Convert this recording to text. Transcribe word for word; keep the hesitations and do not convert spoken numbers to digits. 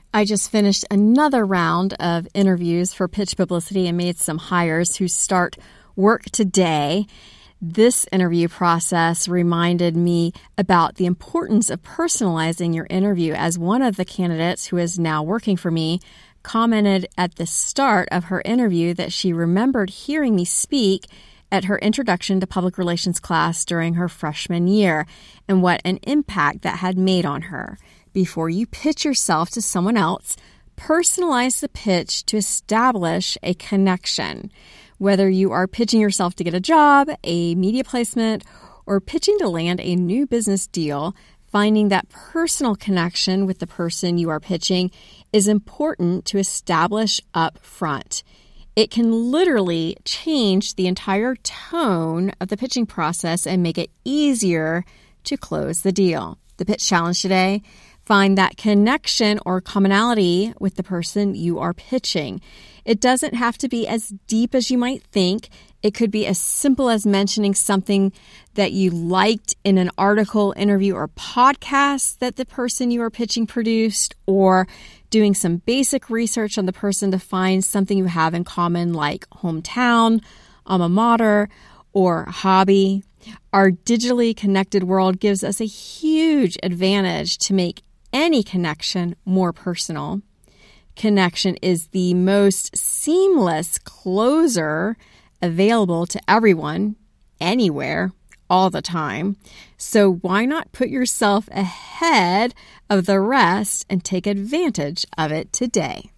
I just finished another round of interviews for Pitch Publicity and made some hires who start work today. This interview process reminded me about the importance of personalizing your interview, as one of the candidates who is now working for me commented at the start of her interview that she remembered hearing me speak at her Introduction to Public Relations class during her freshman year, and what an impact that had made on her. Before you pitch yourself to someone else, personalize the pitch to establish a connection. Whether you are pitching yourself to get a job, a media placement, or pitching to land a new business deal, finding that personal connection with the person you are pitching is important to establish up front. It can literally change the entire tone of the pitching process and make it easier to close the deal. The pitch challenge today: find that connection or commonality with the person you are pitching. It doesn't have to be as deep as you might think. It could be as simple as mentioning something that you liked in an article, interview, or podcast that the person you are pitching produced, or doing some basic research on the person to find something you have in common, like hometown, alma mater, or hobby. Our digitally connected world gives us a huge advantage to make any connection more personal. Connection is the most seamless closer available to everyone, anywhere, all the time. So why not put yourself ahead of the rest and take advantage of it today?